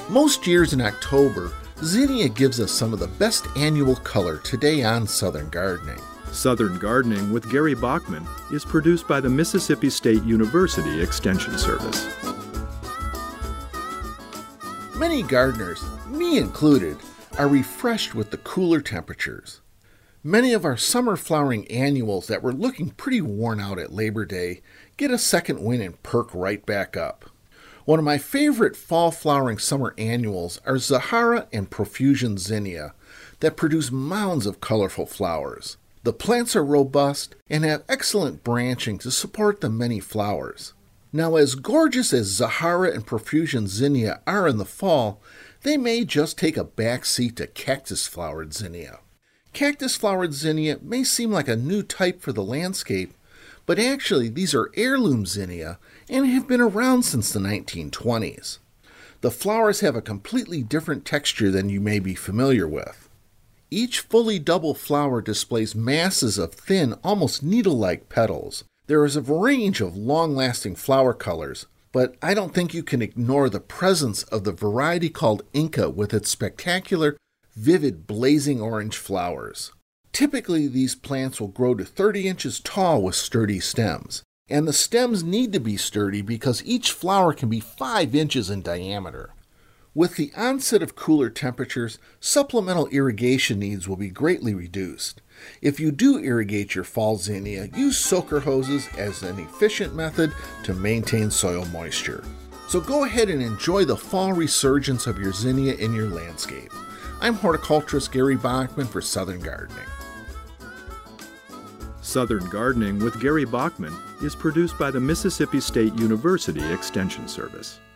Most years in October, zinnia gives us some of the best annual color today on Southern Gardening. Southern Gardening with Gary Bachman is produced by the Mississippi State University Extension Service. Many gardeners, me included, are refreshed with the cooler temperatures. Many of our summer flowering annuals that were looking pretty worn out at Labor Day get a second wind and perk right back up. One of my favorite fall flowering summer annuals are Zahara and Profusion zinnia that produce mounds of colorful flowers. The plants are robust and have excellent branching to support the many flowers. Now, as gorgeous as Zahara and Profusion zinnia are in the fall, they may just take a back seat to cactus-flowered zinnia. Cactus-flowered zinnia may seem like a new type for the landscape, but actually these are heirloom zinnia and have been around since the 1920s. The flowers have a completely different texture than you may be familiar with. Each fully double flower displays masses of thin, almost needle-like petals. There is a range of long-lasting flower colors, but I don't think you can ignore the presence of the variety called Inca with its spectacular, vivid blazing orange flowers. Typically, these plants will grow to 30 inches tall with sturdy stems, and the stems need to be sturdy because each flower can be 5 inches in diameter. With the onset of cooler temperatures, supplemental irrigation needs will be greatly reduced. If you do irrigate your fall zinnia, use soaker hoses as an efficient method to maintain soil moisture. So go ahead and enjoy the fall resurgence of your zinnia in your landscape. I'm horticulturist Gary Bachman for Southern Gardening. Southern Gardening with Gary Bachman is produced by the Mississippi State University Extension Service.